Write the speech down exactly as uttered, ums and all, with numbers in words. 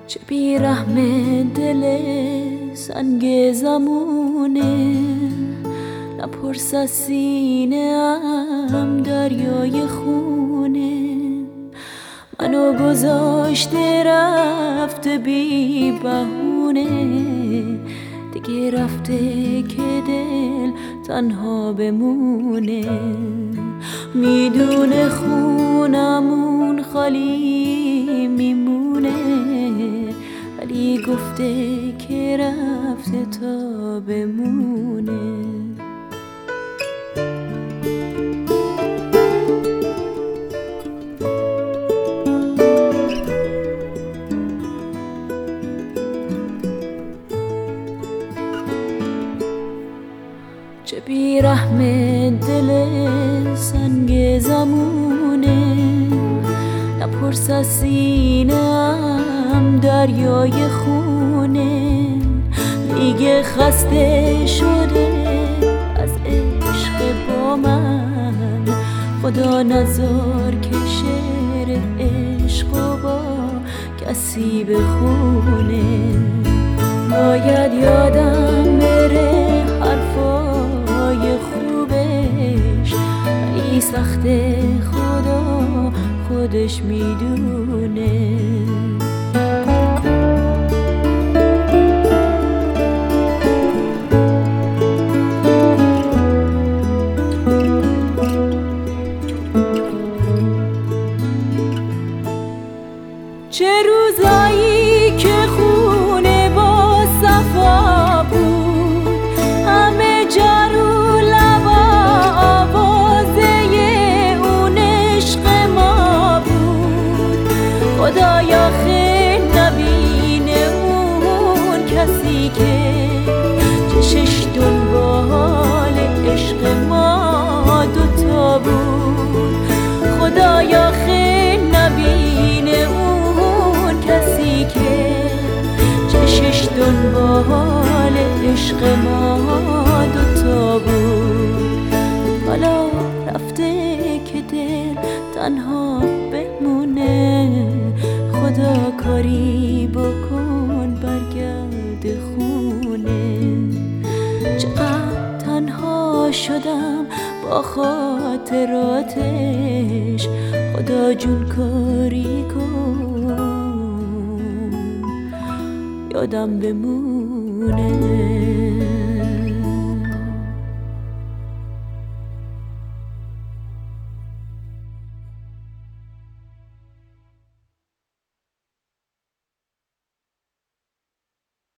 چه بیرحم دل سنگ زمونه، نپرس از سینه ام دریای خونه. منو گذاشته رفته بی بهونه، دیگه رفته که دل تنها بمونه. میدونه خونمون خالی میمونه، ولی گفته که رفته تا بمونه. چه بیرحم دل سنگ زمونه، نپرس از سینه ام دریای خونه. دیگه خسته شده از عشق با من، خدا نذار که شعر عشق با کسی بخونه. باید یادم بره حرفای خوبش، ولی سخت خدا خودش میدونه. چه روزایی که خونه با صفا بود، همه جارو لبا آوازه اون عشق ما بود. خدایا خیر نبینه اون کسی که چشش دنبال عشق ما دوتا بود. خدایا خیر نبینه اون کسی که چشش دنبال عشق ما دوتا بود. حالا رفته که دل تنها بمونه، خدا کاری بکن برگرد خونه. چقدر تنها شدم با خاطراتش، خدا جون کاری کن یادم بمونه.